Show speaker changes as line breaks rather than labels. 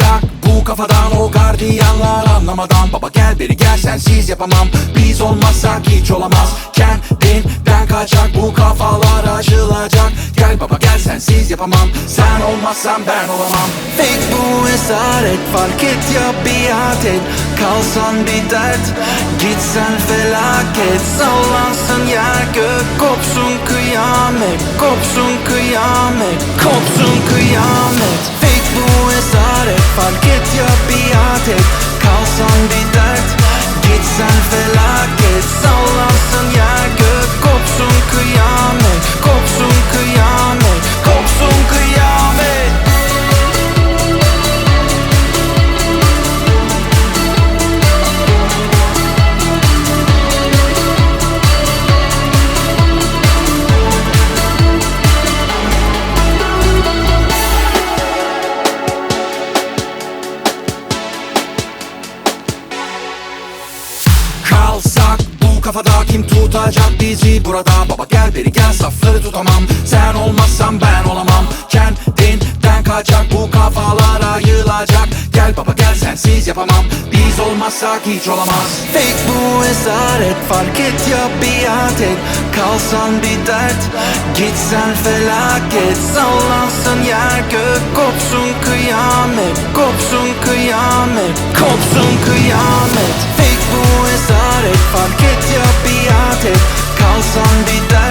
Kalsak bu kafadan, o gardiyanlar anlamadan. Baba gel beri gel, sensiz yapamam. Biz olmazsak hiç olamaz. Kendinden kaçak, bu kafalar aşılacak. Gel baba gel, sensiz yapamam. Sen olmazsan ben olamam.
Fake bu esaret, fark et ya biat et. Kalsan bir dert, gitsen felaket. Sallansın yer gök, kopsun kıyamet. Kopsun kıyamet, kopsun kıyamet. Fake bu esaret, fark et ya biat et. Kalsan bir dert, gitsen felaket. Sallansın yer gök, kopsun kıyamet. Kopsun kıyamet, kopsun kıyamet.
Kalsak bu kafada, kim tutacak bizi burada? Baba gel beri gel, safları tutamam. Sen olmazsan ben olamam. Kendinden kaçak, bu kafalar ayılacak. Gel baba gel, sensiz yapamam. Biz olmazsak hiç olamaz.
Fake bu esaret, fark et ya biat et. Kalsan bir dert, gitsen felaket. Sallansın yer gök, kopsun kıyamet. Kopsun kıyamet, kopsun kıyamet. Fake bu esaret, fark et ya biat et. Kalsan bir dert,